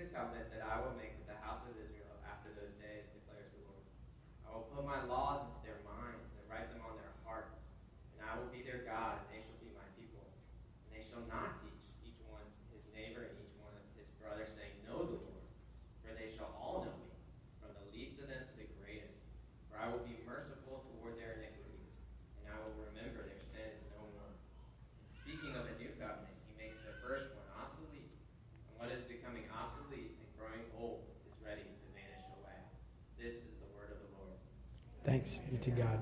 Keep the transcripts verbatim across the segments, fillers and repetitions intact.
the covenant that I will make with the house of Israel after those days, declares the Lord. I will put my laws into their minds and write them on their hearts, and I will be their God, and they shall be my people. And they shall not teach each one his neighbor and each one his brother, saying, Know the Lord, for they shall all know me, from the least of them to the greatest. For I will be merciful toward their iniquities, and I will remember their sins no more. And speaking of a new covenant, he makes the first one obsolete, and what is becoming obsolete and growing old is ready to vanish away. This is the word of the Lord. Thanks be to God.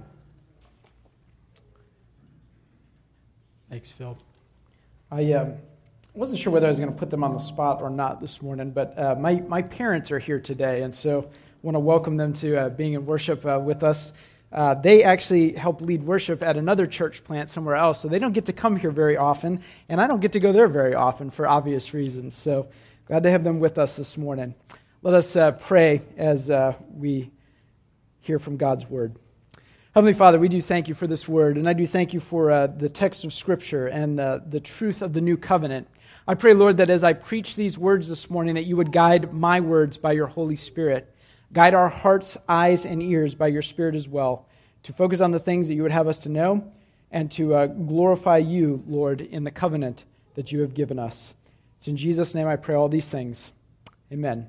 Thanks, Phil. I um, wasn't sure whether I was going to put them on the spot or not this morning, but uh, my, my parents are here today, and so I want to welcome them to uh, being in worship uh, with us. Uh, they actually help lead worship at another church plant somewhere else, so they don't get to come here very often, and I don't get to go there very often for obvious reasons. So glad to have them with us this morning. Let us uh, pray as uh, we hear from God's word. Heavenly Father, we do thank you for this word, and I do thank you for uh, the text of Scripture and uh, the truth of the new covenant. I pray, Lord, that as I preach these words this morning, that you would guide my words by your Holy Spirit. Guide our hearts, eyes, and ears by your Spirit as well, to focus on the things that you would have us to know and to uh, glorify you, Lord, in the covenant that you have given us. It's in Jesus' name I pray all these things. Amen.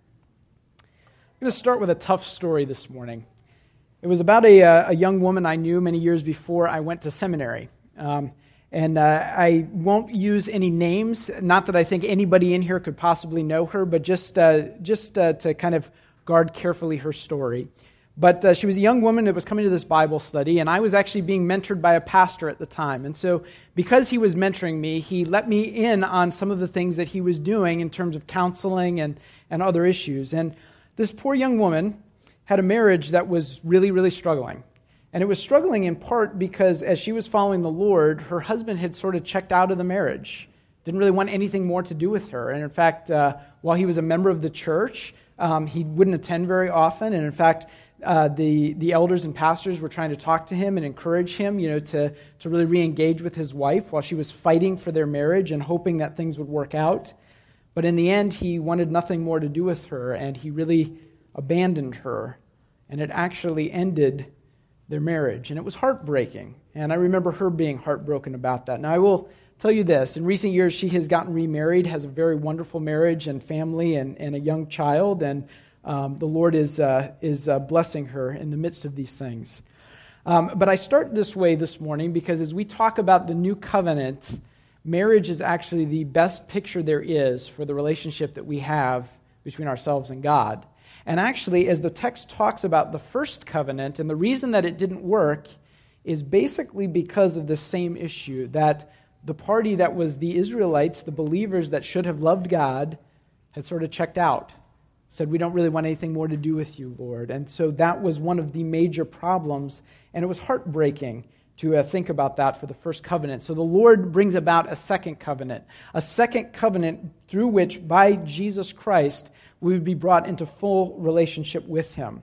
I'm going to start with a tough story this morning. It was about a, a young woman I knew many years before I went to seminary. Um, and uh, I won't use any names, not that I think anybody in here could possibly know her, but just, uh, just uh, to kind of guard carefully her story. But uh, she was a young woman that was coming to this Bible study, and I was actually being mentored by a pastor at the time. And so because he was mentoring me, he let me in on some of the things that he was doing in terms of counseling and, and other issues. And this poor young woman had a marriage that was really, really struggling. And it was struggling in part because as she was following the Lord, her husband had sort of checked out of the marriage, didn't really want anything more to do with her. And in fact, uh, while he was a member of the church, um, he wouldn't attend very often. And in fact, uh, the, the elders and pastors were trying to talk to him and encourage him, you know, to, to really re-engage with his wife while she was fighting for their marriage and hoping that things would work out. But in the end, he wanted nothing more to do with her, and he really abandoned her, and it actually ended their marriage. And it was heartbreaking, and I remember her being heartbroken about that. Now, I will tell you this. In recent years, she has gotten remarried, has a very wonderful marriage and family and, and a young child, and um, the Lord is, uh, is uh, blessing her in the midst of these things. Um, but I start this way this morning because as we talk about the new covenant, marriage is actually the best picture there is for the relationship that we have between ourselves and God. And actually, as the text talks about the first covenant, and the reason that it didn't work is basically because of the same issue, that the party that was the Israelites, the believers that should have loved God, had sort of checked out, said, we don't really want anything more to do with you, Lord. And so that was one of the major problems, and it was heartbreaking to uh, think about that for the first covenant. So the Lord brings about a second covenant, a second covenant through which, by Jesus Christ, we would be brought into full relationship with him.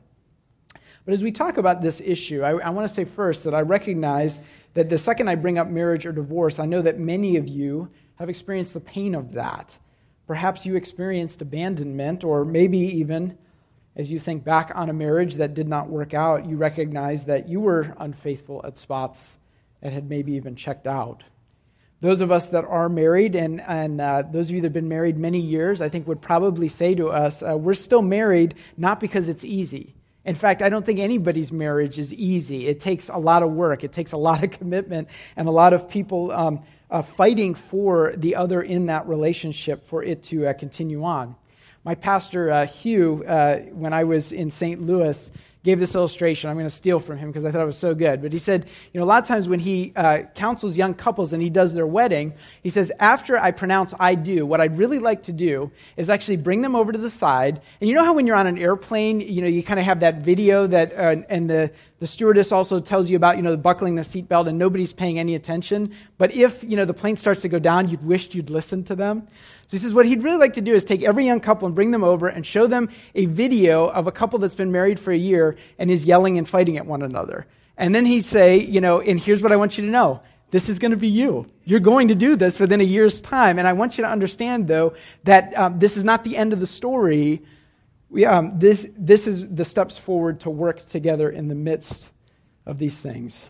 But as we talk about this issue, I, I want to say first that I recognize that the second I bring up marriage or divorce, I know that many of you have experienced the pain of that. Perhaps you experienced abandonment, or maybe even as you think back on a marriage that did not work out, you recognize that you were unfaithful at spots and had maybe even checked out. Those of us that are married, and, and uh, those of you that have been married many years, I think would probably say to us, uh, we're still married not because it's easy. In fact, I don't think anybody's marriage is easy. It takes a lot of work. It takes a lot of commitment and a lot of people um, uh, fighting for the other in that relationship for it to uh, continue on. My pastor, uh, Hugh, uh, when I was in Saint Louis, gave this illustration. I'm going to steal from him because I thought it was so good. But he said, you know, a lot of times when he uh, counsels young couples and he does their wedding, he says, after I pronounce I do, what I'd really like to do is actually bring them over to the side. And you know how when you're on an airplane, you know, you kind of have that video that, uh, and the, the stewardess also tells you about, you know, buckling the seatbelt and nobody's paying any attention. But if, you know, the plane starts to go down, you'd wished you'd listened to them. So he says what he'd really like to do is take every young couple and bring them over and show them a video of a couple that's been married for a year and is yelling and fighting at one another. And then he'd say, you know, and here's what I want you to know. This is going to be you. You're going to do this within a year's time. And I want you to understand, though, that um, this is not the end of the story. We, um, this, this is the steps forward to work together in the midst of these things.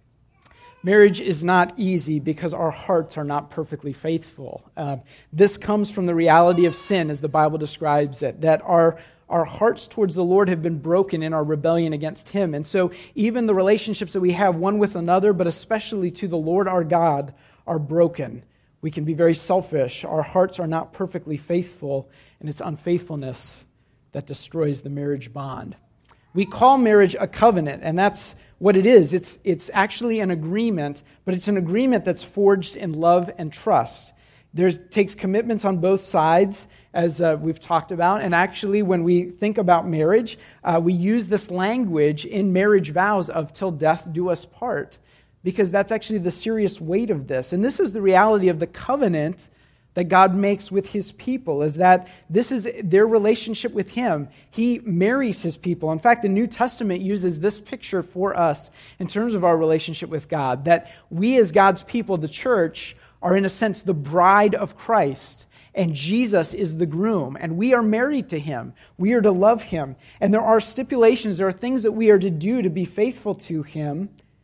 Marriage is not easy because our hearts are not perfectly faithful. Uh, this comes from the reality of sin, as the Bible describes it, that our Our hearts towards the Lord have been broken in our rebellion against Him. And so even the relationships that we have one with another, but especially to the Lord our God, are broken. We can be very selfish. Our hearts are not perfectly faithful, and it's unfaithfulness that destroys the marriage bond. We call marriage a covenant, and that's what it is. It's, it's actually an agreement, but it's an agreement that's forged in love and trust. There takes commitments on both sides, as uh, we've talked about. And actually, when we think about marriage, uh, we use this language in marriage vows of "till death do us part," because that's actually the serious weight of this. And this is the reality of the covenant that God makes with His people, is that this is their relationship with Him. He marries His people. In fact, the New Testament uses this picture for us in terms of our relationship with God, that we as God's people, the church, are in a sense the bride of Christ, and Jesus is the groom, and we are married to Him. We are to love Him, and there are stipulations, there are things that we are to do to be faithful to Him,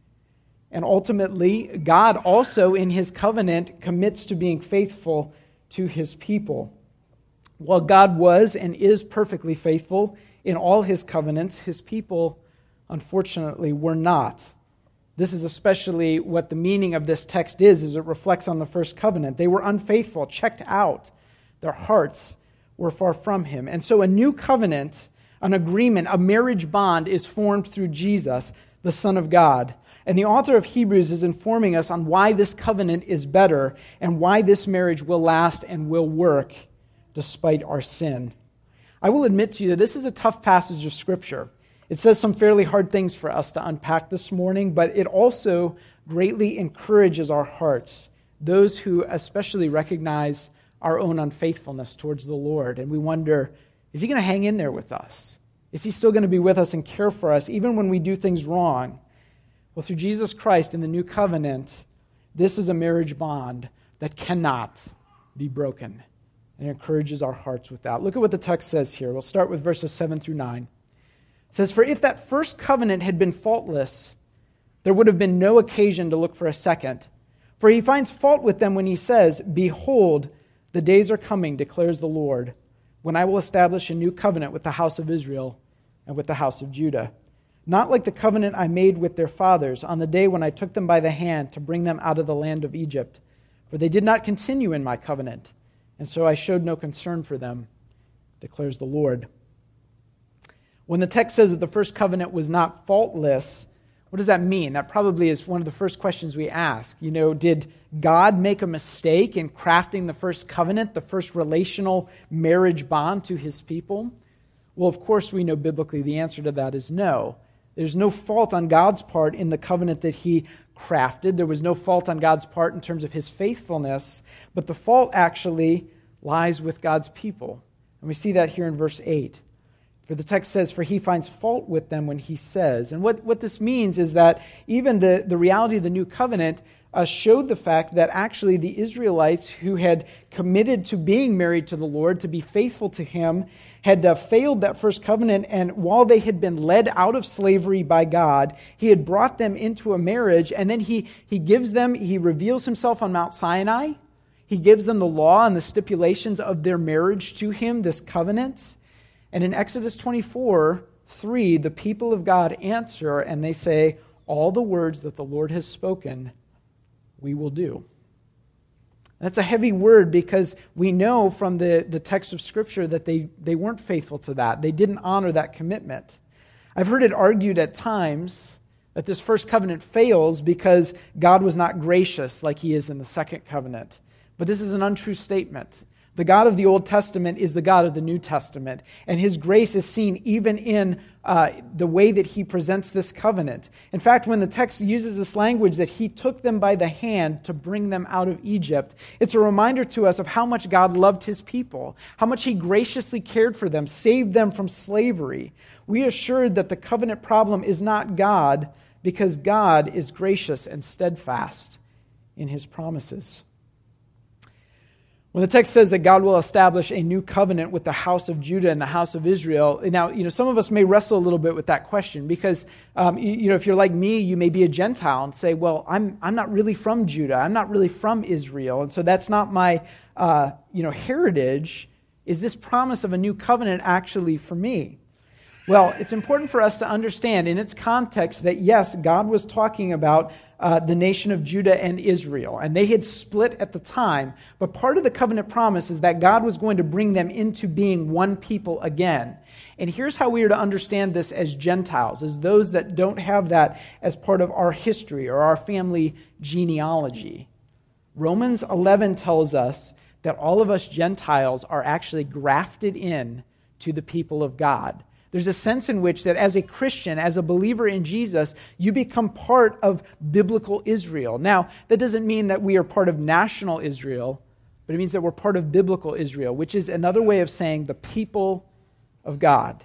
and ultimately, God also in His covenant commits to being faithful to His people. While God was and is perfectly faithful in all His covenants, His people, unfortunately, were not. This is especially what the meaning of this text is, as it reflects on the first covenant. They were unfaithful, checked out. Their hearts were far from Him. And so a new covenant, an agreement, a marriage bond is formed through Jesus, the Son of God. And the author of Hebrews is informing us on why this covenant is better and why this marriage will last and will work despite our sin. I will admit to you that this is a tough passage of Scripture. It says some fairly hard things for us to unpack this morning, but it also greatly encourages our hearts, those who especially recognize our own unfaithfulness towards the Lord. And we wonder, is He going to hang in there with us? Is He still going to be with us and care for us even when we do things wrong? Well, through Jesus Christ in the new covenant, this is a marriage bond that cannot be broken. And it encourages our hearts with that. Look at what the text says here. We'll start with verses seven through nine. It says, "For if that first covenant had been faultless, there would have been no occasion to look for a second. For He finds fault with them when He says, 'Behold, the days are coming, declares the Lord, when I will establish a new covenant with the house of Israel and with the house of Judah. Not like the covenant I made with their fathers on the day when I took them by the hand to bring them out of the land of Egypt. For they did not continue in my covenant, and so I showed no concern for them, declares the Lord.'" When the text says that the first covenant was not faultless, what does that mean? That probably is one of the first questions we ask. You know, did God make a mistake in crafting the first covenant, the first relational marriage bond to His people? Well, of course, we know biblically the answer to that is no. There's no fault on God's part in the covenant that He crafted. There was no fault on God's part in terms of His faithfulness, but the fault actually lies with God's people. And we see that here in verse eight. For the text says, "For He finds fault with them when He says." And what, what this means is that even the, the reality of the new covenant uh, showed the fact that actually the Israelites who had committed to being married to the Lord, to be faithful to Him, had uh, failed that first covenant. And while they had been led out of slavery by God, He had brought them into a marriage. And then He, he gives them, He reveals Himself on Mount Sinai. He gives them the law and the stipulations of their marriage to Him, this covenant. And in Exodus twenty-four, three, the people of God answer and they say, "All the words that the Lord has spoken, we will do." That's a heavy word because we know from the, the text of Scripture that they, they weren't faithful to that. They didn't honor that commitment. I've heard it argued at times that this first covenant fails because God was not gracious like He is in the second covenant. But this is an untrue statement. The God of the Old Testament is the God of the New Testament, and His grace is seen even in uh, the way that He presents this covenant. In fact, when the text uses this language that He took them by the hand to bring them out of Egypt, it's a reminder to us of how much God loved His people, how much He graciously cared for them, saved them from slavery. We are assured that the covenant problem is not God, because God is gracious and steadfast in his promises. When the text says that God will establish a new covenant with the house of Judah and the house of Israel, now, you know, some of us may wrestle a little bit with that question because, um, you, you know, if you're like me, you may be a Gentile and say, well, I'm I'm not really from Judah. I'm not really from Israel. And so that's not my, uh, you know, heritage. Is this promise of a new covenant actually for me? Well, it's important for us to understand in its context that, yes, God was talking about uh, the nation of Judah and Israel, and they had split at the time, but part of the covenant promise is that God was going to bring them into being one people again. And here's how we are to understand this as Gentiles, as those that don't have that as part of our history or our family genealogy. Romans eleven tells us that all of us Gentiles are actually grafted in to the people of God. There's a sense in which that as a Christian, as a believer in Jesus, you become part of biblical Israel. Now, that doesn't mean that we are part of national Israel, but it means that we're part of biblical Israel, which is another way of saying the people of God.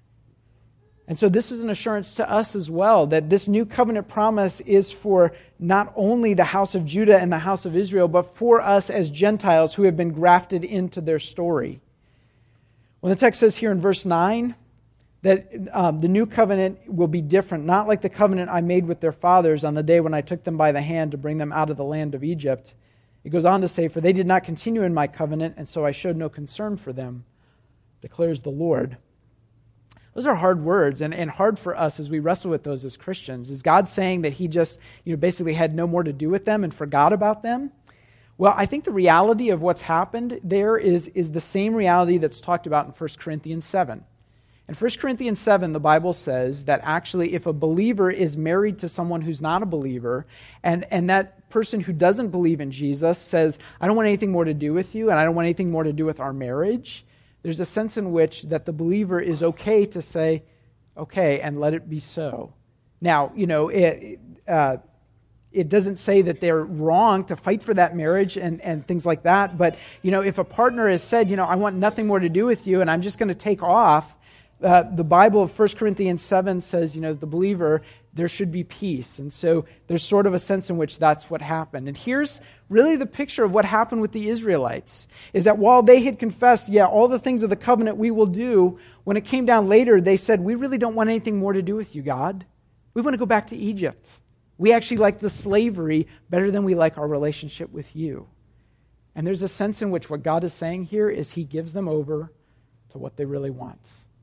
And so this is an assurance to us as well, that this new covenant promise is for not only the house of Judah and the house of Israel, but for us as Gentiles who have been grafted into their story. When the text says here in verse nine, that um, the new covenant will be different, not like the covenant I made with their fathers on the day when I took them by the hand to bring them out of the land of Egypt. It goes on to say, for they did not continue in my covenant, and so I showed no concern for them, declares the Lord. Those are hard words, and, and hard for us as we wrestle with those as Christians. Is God saying that he just, you know, basically had no more to do with them and forgot about them? Well, I think the reality of what's happened there is, is the same reality that's talked about in First Corinthians seven. In First Corinthians seven, the Bible says that actually if a believer is married to someone who's not a believer, and, and that person who doesn't believe in Jesus says, I don't want anything more to do with you, and I don't want anything more to do with our marriage, there's a sense in which that the believer is okay to say, okay, and let it be so. Now, you know, it, uh, it doesn't say that they're wrong to fight for that marriage and, and things like that, but, you know, if a partner has said, you know, I want nothing more to do with you, and I'm just going to take off, Uh, the Bible of First Corinthians seven says, you know, the believer, there should be peace. And so there's sort of a sense in which that's what happened. And here's really the picture of what happened with the Israelites, is that while they had confessed, yeah, all the things of the covenant we will do, when it came down later, they said, we really don't want anything more to do with you, God. We want to go back to Egypt. We actually like the slavery better than we like our relationship with you. And there's a sense in which what God is saying here is he gives them over to what they really want.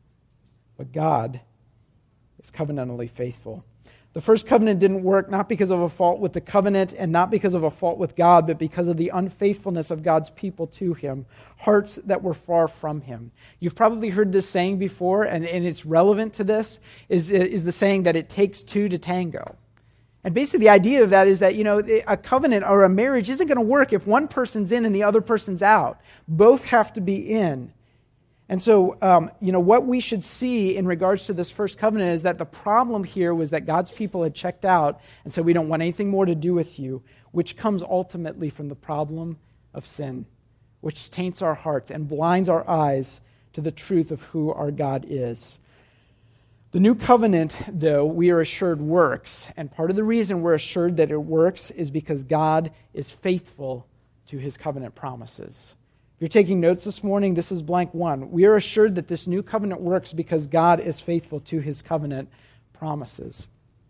But God is covenantally faithful. The first covenant didn't work not because of a fault with the covenant and not because of a fault with God, but because of the unfaithfulness of God's people to him, hearts that were far from him. You've probably heard this saying before, and, and it's relevant to this, is, is the saying that it takes two to tango. And basically the idea of that is that, you know, a covenant or a marriage isn't going to work if one person's in and the other person's out. Both have to be in. And so, um, you know, what we should see in regards to this first covenant is that the problem here was that God's people had checked out and said, we don't want anything more to do with you, which comes ultimately from the problem of sin, which taints our hearts and blinds our eyes to the truth of who our God is. The new covenant, though, we are assured works. And part of the reason we're assured that it works is because God is faithful to his covenant promises. If you're taking notes this morning, this is blank one. We are assured that this new covenant works because God is faithful to his covenant promises.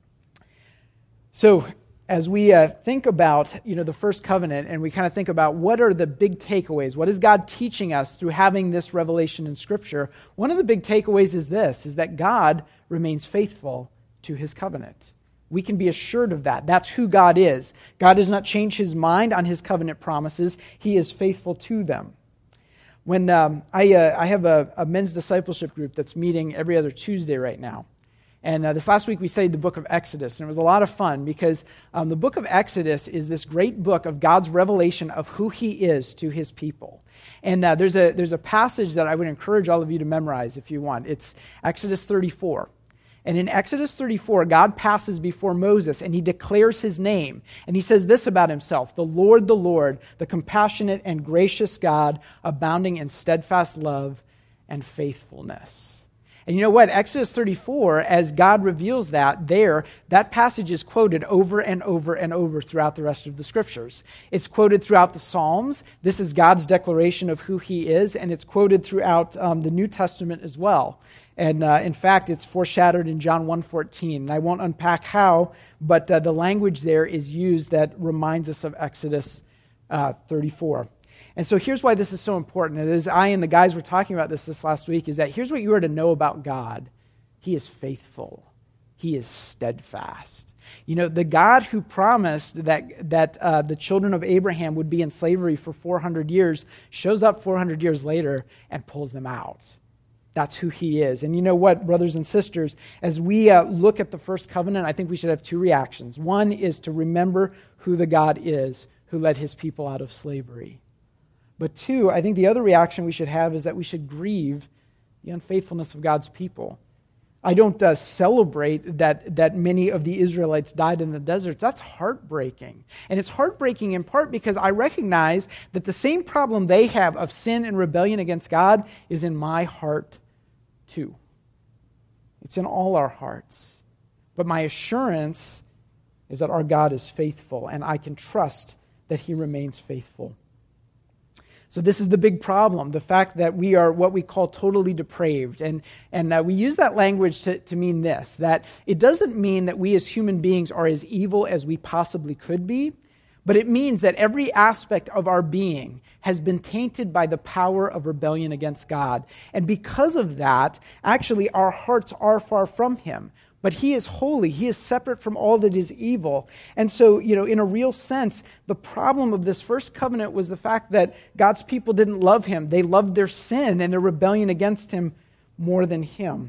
So, as we uh, think about, you know, the first covenant, and we kind of think about what are the big takeaways, what is God teaching us through having this revelation in Scripture? One of the big takeaways is this, is that God remains faithful to his covenant. We can be assured of that. That's who God is. God does not change his mind on his covenant promises. He is faithful to them. When um, I, uh, I have a, a men's discipleship group that's meeting every other Tuesday right now. And uh, this last week we studied the book of Exodus, and it was a lot of fun because um, the book of Exodus is this great book of God's revelation of who he is to his people. And uh, there's a there's a passage that I would encourage all of you to memorize if you want. It's Exodus thirty-four. And in Exodus thirty-four, God passes before Moses and he declares his name. And he says this about himself, the Lord, the Lord, the compassionate and gracious God, abounding in steadfast love and faithfulness. And you know what? Exodus thirty-four, as God reveals that there, that passage is quoted over and over and over throughout the rest of the Scriptures. It's quoted throughout the Psalms. This is God's declaration of who he is, and it's quoted throughout um, the New Testament as well. And uh, in fact, it's foreshadowed in John one fourteen. And I won't unpack how, but uh, the language there is used that reminds us of Exodus uh, thirty-four. And so here's why this is so important. And as I and the guys were talking about this this last week, is that here's what you are to know about God. He is faithful. He is steadfast. You know, the God who promised that, that uh, the children of Abraham would be in slavery for four hundred years shows up four hundred years later and pulls them out. That's who he is. And you know what, brothers and sisters, as we uh, look at the first covenant, I think we should have two reactions. One is to remember who the God is who led his people out of slavery. But two, I think the other reaction we should have is that we should grieve the unfaithfulness of God's people. I don't uh, celebrate that, that many of the Israelites died in the desert. That's heartbreaking. And it's heartbreaking in part because I recognize that the same problem they have of sin and rebellion against God is in my heart too. It's in all our hearts. But my assurance is that our God is faithful, and I can trust that he remains faithful. So this is the big problem, the fact that we are what we call totally depraved. And, and uh, we use that language to, to mean this, that it doesn't mean that we as human beings are as evil as we possibly could be, but it means that every aspect of our being has been tainted by the power of rebellion against God. And because of that, actually our hearts are far from him. But he is holy. He is separate from all that is evil. And so, you know, in a real sense, the problem of this first covenant was the fact that God's people didn't love him. They loved their sin and their rebellion against him more than him.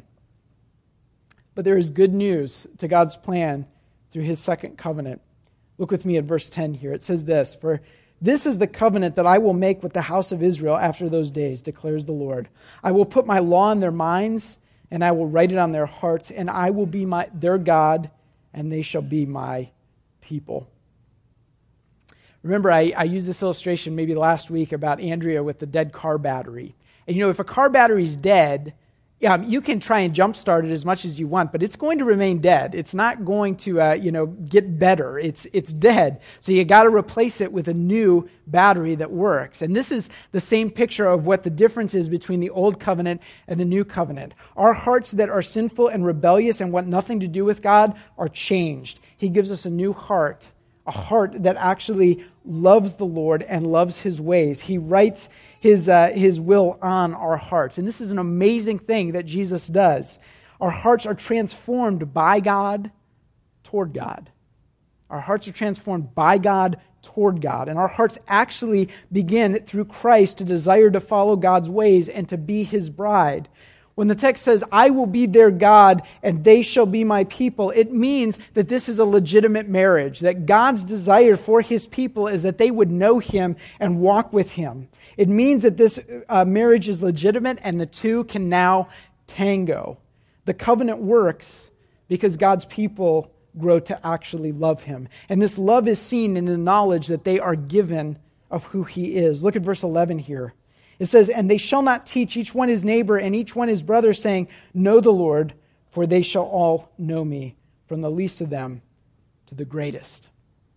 But there is good news to God's plan through his second covenant. Look with me at verse ten here. It says this, "For this is the covenant that I will make with the house of Israel after those days, declares the Lord. I will put my law in their minds, and I will write it on their hearts, and I will be my their God, and they shall be my people." Remember, I, I used this illustration maybe last week about Andrea with the dead car battery. And you know, if a car battery's dead, Um, you can try and jumpstart it as much as you want, but it's going to remain dead. It's not going to, uh, you know, get better. It's it's dead. So you got to replace it with a new battery that works. And this is the same picture of what the difference is between the old covenant and the new covenant. Our hearts that are sinful and rebellious and want nothing to do with God are changed. He gives us a new heart, a heart that actually loves the Lord and loves his ways. He writes his uh, his will on our hearts. And this is an amazing thing that Jesus does. Our hearts are transformed by God toward God. Our hearts are transformed by God toward God. And our hearts actually begin through Christ to desire to follow God's ways and to be his bride. When the text says, "I will be their God and they shall be my people," it means that this is a legitimate marriage, that God's desire for his people is that they would know him and walk with him. It means that this uh, marriage is legitimate and the two can now tango. The covenant works because God's people grow to actually love him. And this love is seen in the knowledge that they are given of who he is. Look at verse eleven here. It says, "And they shall not teach each one his neighbor and each one his brother, saying, 'Know the Lord,' for they shall all know me, from the least of them to the greatest."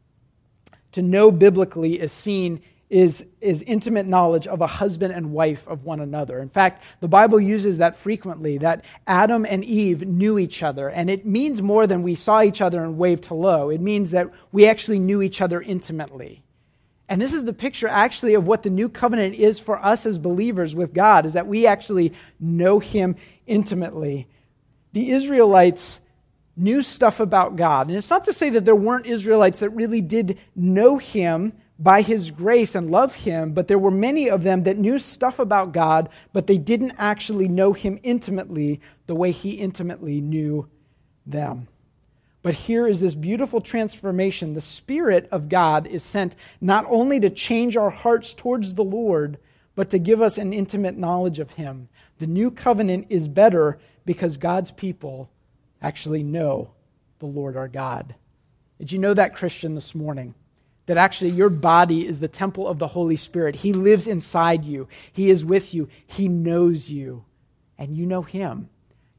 To know biblically is seen is, is intimate knowledge of a husband and wife of one another. In fact, the Bible uses that frequently, that Adam and Eve knew each other. And it means more than we saw each other and waved hello. It means that we actually knew each other intimately. And this is the picture actually of what the new covenant is for us as believers with God, is that we actually know him intimately. The Israelites knew stuff about God. And it's not to say that there weren't Israelites that really did know him by his grace and love him, but there were many of them that knew stuff about God, but they didn't actually know him intimately the way he intimately knew them. But here is this beautiful transformation. The Spirit of God is sent not only to change our hearts towards the Lord, but to give us an intimate knowledge of him. The new covenant is better because God's people actually know the Lord our God. Did you know that, Christian, this morning? That actually your body is the temple of the Holy Spirit. He lives inside you. He is with you. He knows you. And you know him.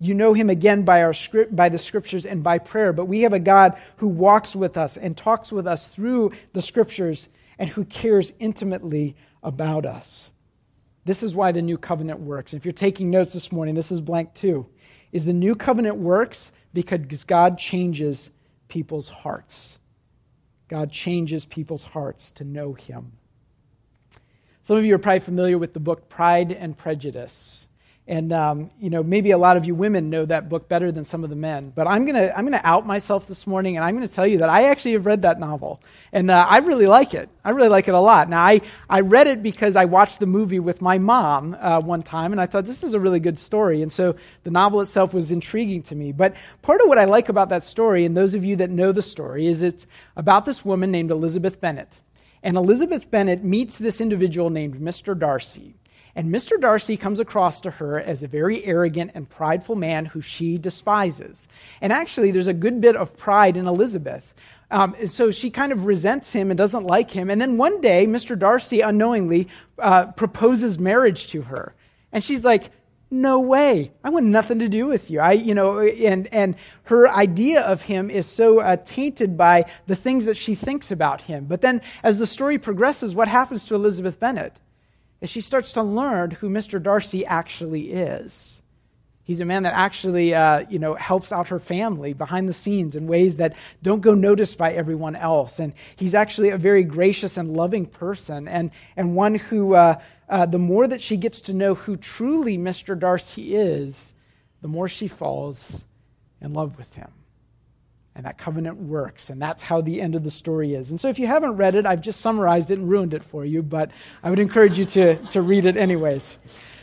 You know him again by our script, by the scriptures and by prayer. But we have a God who walks with us and talks with us through the scriptures and who cares intimately about us. This is why the new covenant works. If you're taking notes this morning, this is blank two. Is the new covenant works because God changes people's hearts. God changes people's hearts to know him. Some of you are probably familiar with the book Pride and Prejudice. And, um, you know, maybe a lot of you women know that book better than some of the men. But I'm going to I'm gonna out myself this morning, and I'm going to tell you that I actually have read that novel. And uh, I really like it. I really like it a lot. Now, I, I read it because I watched the movie with my mom uh, one time, and I thought, this is a really good story. And so the novel itself was intriguing to me. But part of what I like about that story, and those of you that know the story, is it's about this woman named Elizabeth Bennet. And Elizabeth Bennet meets this individual named Mister Darcy. And Mister Darcy comes across to her as a very arrogant and prideful man who she despises. And actually, there's a good bit of pride in Elizabeth. Um, so she kind of resents him and doesn't like him. And then one day, Mister Darcy unknowingly uh, proposes marriage to her. And she's like, no way. I want nothing to do with you. I, you know, and and her idea of him is so uh, tainted by the things that she thinks about him. But then as the story progresses, what happens to Elizabeth Bennet? As she starts to learn who Mister Darcy actually is. He's a man that actually, uh, you know, helps out her family behind the scenes in ways that don't go noticed by everyone else. And he's actually a very gracious and loving person, and and one who, uh, uh, the more that she gets to know who truly Mister Darcy is, the more she falls in love with him. And that covenant works, and that's how the end of the story is. And so if you haven't read it, I've just summarized it and ruined it for you, but I would encourage you to, to read it anyways.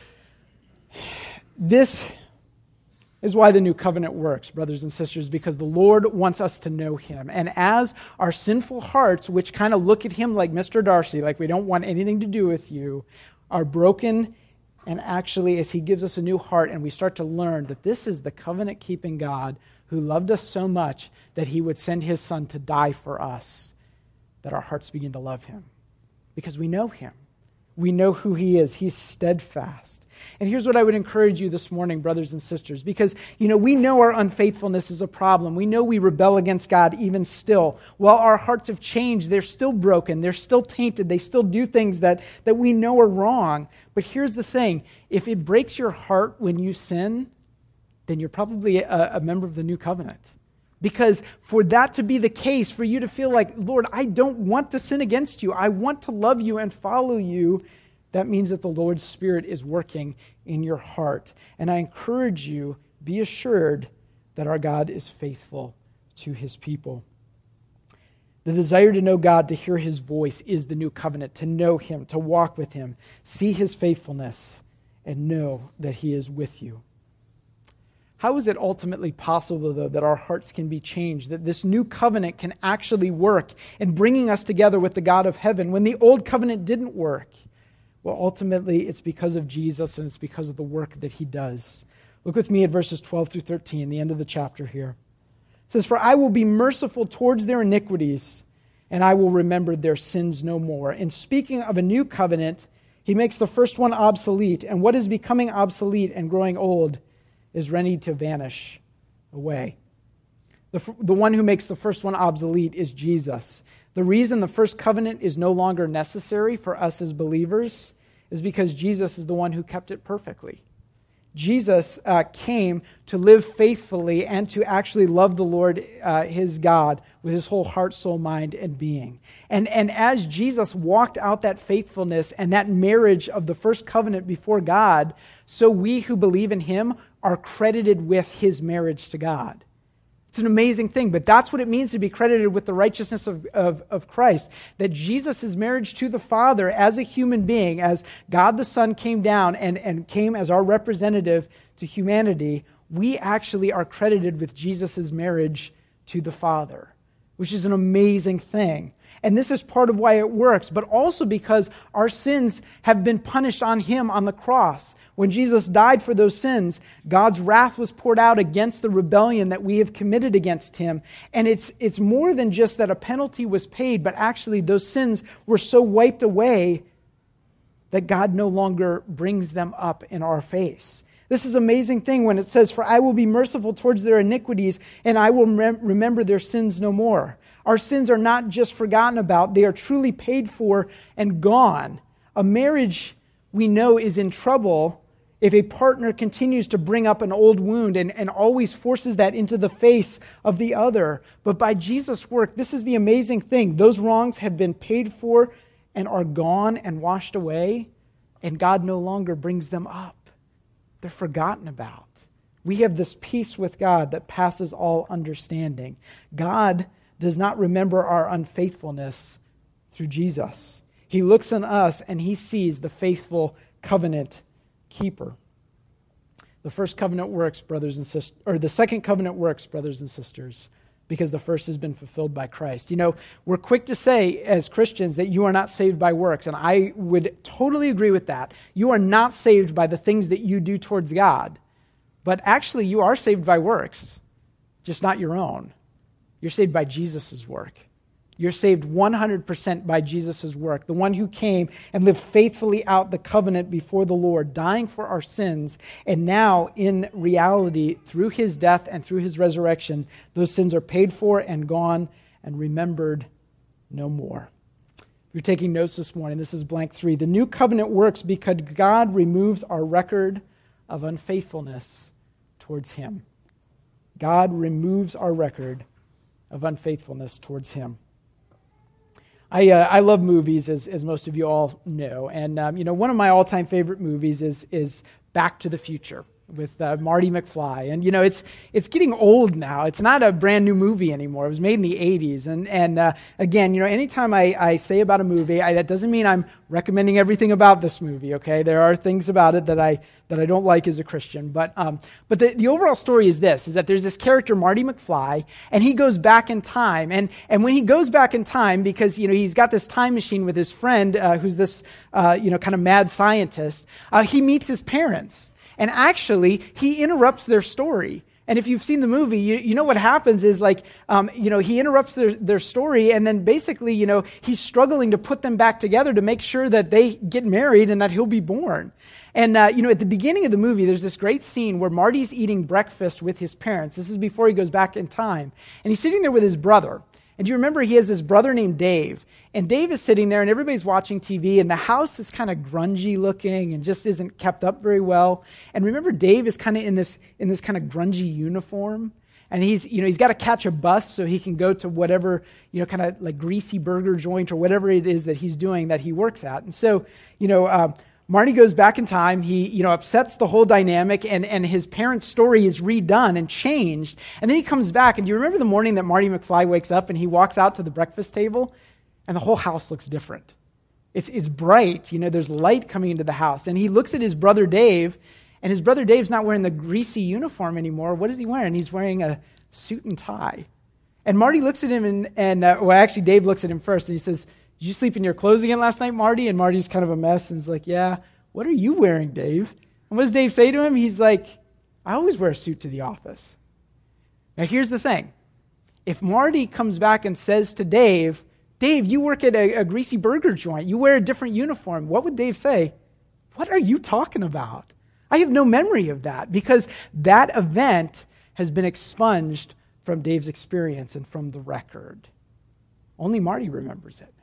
This is why the new covenant works, brothers and sisters, because the Lord wants us to know him. And as our sinful hearts, which kind of look at him like Mister Darcy, like we don't want anything to do with you, are broken, and actually as he gives us a new heart and we start to learn that this is the covenant-keeping God who loved us so much that he would send his son to die for us, that our hearts begin to love him. Because we know him. We know who he is. He's steadfast. And here's what I would encourage you this morning, brothers and sisters, because, you know, we know our unfaithfulness is a problem. We know we rebel against God even still. While our hearts have changed, they're still broken. They're still tainted. They still do things that, that we know are wrong. But here's the thing. If it breaks your heart when you sin, then you're probably a, a member of the new covenant. Because for that to be the case, for you to feel like, Lord, I don't want to sin against you. I want to love you and follow you. That means that the Lord's Spirit is working in your heart. And I encourage you, be assured that our God is faithful to his people. The desire to know God, to hear his voice, is the new covenant, to know him, to walk with him, see his faithfulness, and know that he is with you. How is it ultimately possible, though, that our hearts can be changed, that this new covenant can actually work in bringing us together with the God of heaven when the old covenant didn't work? Well, ultimately, it's because of Jesus and it's because of the work that he does. Look with me at verses twelve through thirteen, the end of the chapter here. It says, "For I will be merciful towards their iniquities, and I will remember their sins no more." And speaking of a new covenant, he makes the first one obsolete, and what is becoming obsolete and growing old is ready to vanish away. The, the one who makes the first one obsolete is Jesus. The reason the first covenant is no longer necessary for us as believers is because Jesus is the one who kept it perfectly. Jesus uh, came to live faithfully and to actually love the Lord, uh, his God, with his whole heart, soul, mind, and being. And, and as Jesus walked out that faithfulness and that marriage of the first covenant before God, so we who believe in him are credited with his marriage to God. It's an amazing thing, but that's what it means to be credited with the righteousness of, of, of Christ. That Jesus' marriage to the Father as a human being, as God the Son came down and, and came as our representative to humanity, we actually are credited with Jesus' marriage to the Father, which is an amazing thing. And this is part of why it works, but also because our sins have been punished on him on the cross. When Jesus died for those sins, God's wrath was poured out against the rebellion that we have committed against him. And it's, it's more than just that a penalty was paid, but actually those sins were so wiped away that God no longer brings them up in our face. This is an amazing thing when it says, "For I will be merciful towards their iniquities, and I will rem- remember their sins no more." Our sins are not just forgotten about, they are truly paid for and gone. A marriage, we know, is in trouble if a partner continues to bring up an old wound and, and always forces that into the face of the other. But by Jesus' work, this is the amazing thing. Those wrongs have been paid for and are gone and washed away, and God no longer brings them up. They're forgotten about. We have this peace with God that passes all understanding. God does not remember our unfaithfulness through Jesus. He looks on us and he sees the faithful covenant keeper. The first covenant works, brothers and sisters, or the second covenant works, brothers and sisters, because the first has been fulfilled by Christ. You know, we're quick to say as Christians that you are not saved by works, and I would totally agree with that. You are not saved by the things that you do towards God, but actually you are saved by works, just not your own. You're saved by Jesus' work. You're saved one hundred percent by Jesus' work, the one who came and lived faithfully out the covenant before the Lord, dying for our sins, and now in reality, through his death and through his resurrection, those sins are paid for and gone and remembered no more. If you're taking notes this morning, this is blank three. The new covenant works because God removes our record of unfaithfulness towards him. God removes our record of unfaithfulness towards him. I uh, I love movies, as as most of you all know, and um, you know one of my all-time favorite movies is is Back to the Future with uh, Marty McFly, and you know it's it's getting old now. It's not a brand new movie anymore. It was made in the eighties, and and uh, again, you know, anytime I, I say about a movie, I, that doesn't mean I'm recommending everything about this movie. Okay, there are things about it that I that I don't like as a Christian, but um, but the, the overall story is this: is that there's this character Marty McFly, and he goes back in time, and and when he goes back in time, because you know he's got this time machine with his friend, uh, who's this uh, you know kind of mad scientist, uh, he meets his parents. And actually, he interrupts their story. And if you've seen the movie, you, you know what happens is like, um, you know, he interrupts their, their story, and then basically, you know, he's struggling to put them back together to make sure that they get married and that he'll be born. And, uh, you know, at the beginning of the movie, there's this great scene where Marty's eating breakfast with his parents. This is before he goes back in time. And he's sitting there with his brother. And do you remember he has this brother named Dave? And Dave is sitting there, and everybody's watching T V, and the house is kind of grungy looking and just isn't kept up very well. And remember, Dave is kind of in this in this kind of grungy uniform, and he's you know he's got to catch a bus so he can go to whatever you know kind of like greasy burger joint or whatever it is that he's doing that he works at. And so you know. Uh, Marty goes back in time, he, you know, upsets the whole dynamic, and, and his parents' story is redone and changed. And then he comes back, and do you remember the morning that Marty McFly wakes up and he walks out to the breakfast table, and the whole house looks different. It's, it's bright, you know, there's light coming into the house. And he looks at his brother Dave, and his brother Dave's not wearing the greasy uniform anymore. What is he wearing? He's wearing a suit and tie. And Marty looks at him, and, and uh, well, actually, Dave looks at him first, and he says, "Did you sleep in your clothes again last night, Marty?" And Marty's kind of a mess, and he's like, "Yeah, what are you wearing, Dave?" And what does Dave say to him? He's like, "I always wear a suit to the office." Now, here's the thing. If Marty comes back and says to Dave, "Dave, you work at a, a greasy burger joint. You wear a different uniform," what would Dave say? "What are you talking about? I have no memory of that," because that event has been expunged from Dave's experience and from the record. Only Marty remembers it.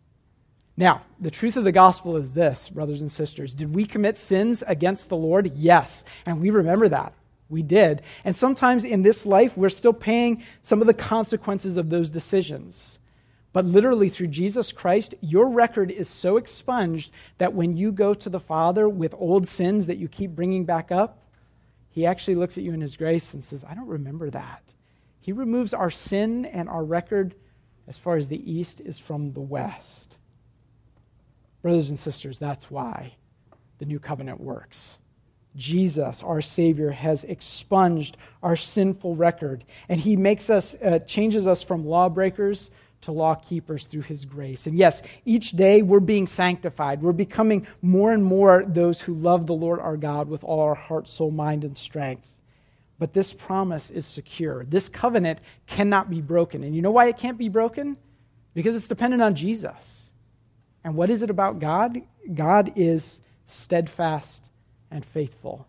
Now, the truth of the gospel is this, brothers and sisters. Did we commit sins against the Lord? Yes, and we remember that. We did. And sometimes in this life, we're still paying some of the consequences of those decisions. But literally through Jesus Christ, your record is so expunged that when you go to the Father with old sins that you keep bringing back up, he actually looks at you in his grace and says, "I don't remember that." He removes our sin and our record as far as the east is from the west. Brothers and sisters, that's why the new covenant works. Jesus, our Savior, has expunged our sinful record, and he makes us, uh, changes us from lawbreakers to law keepers through his grace. And yes, each day we're being sanctified. We're becoming more and more those who love the Lord our God with all our heart, soul, mind, and strength. But this promise is secure. This covenant cannot be broken. And you know why it can't be broken? Because it's dependent on Jesus. And what is it about God? God is steadfast and faithful.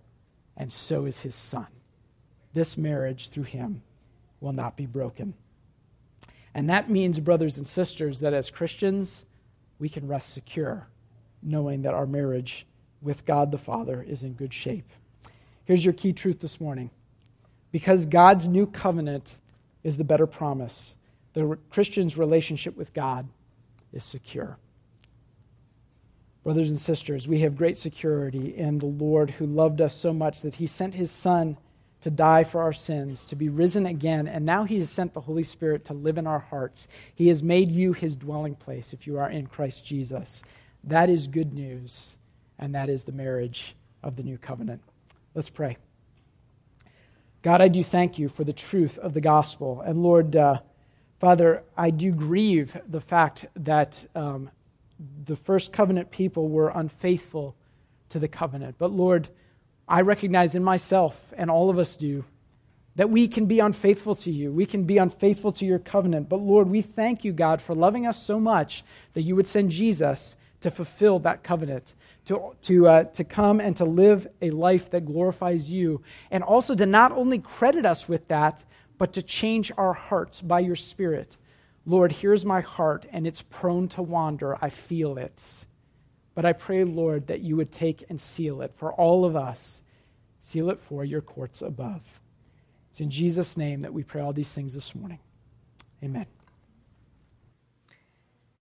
and so is his Son. This marriage through him will not be broken. And that means, brothers and sisters, that as Christians, we can rest secure, knowing that our marriage with God the Father is in good shape. Here's your key truth this morning. Because God's new covenant is the better promise, the Christian's relationship with God is secure. Brothers and sisters, we have great security in the Lord who loved us so much that he sent his Son to die for our sins, to be risen again, and now he has sent the Holy Spirit to live in our hearts. He has made you his dwelling place if you are in Christ Jesus. That is good news, and that is the marriage of the new covenant. Let's pray. God, I do thank you for the truth of the gospel. And Lord, uh, Father, I do grieve the fact that um, the first covenant people were unfaithful to the covenant. But Lord, I recognize in myself, and all of us do, that we can be unfaithful to you. We can be unfaithful to your covenant. But Lord, we thank you, God, for loving us so much that you would send Jesus to fulfill that covenant, to, to, uh, to come and to live a life that glorifies you, and also to not only credit us with that, but to change our hearts by your Spirit. Lord, here's my heart, and it's prone to wander. I feel it. But I pray, Lord, that you would take and seal it for all of us. Seal it for your courts above. It's in Jesus' name that we pray all these things this morning. Amen.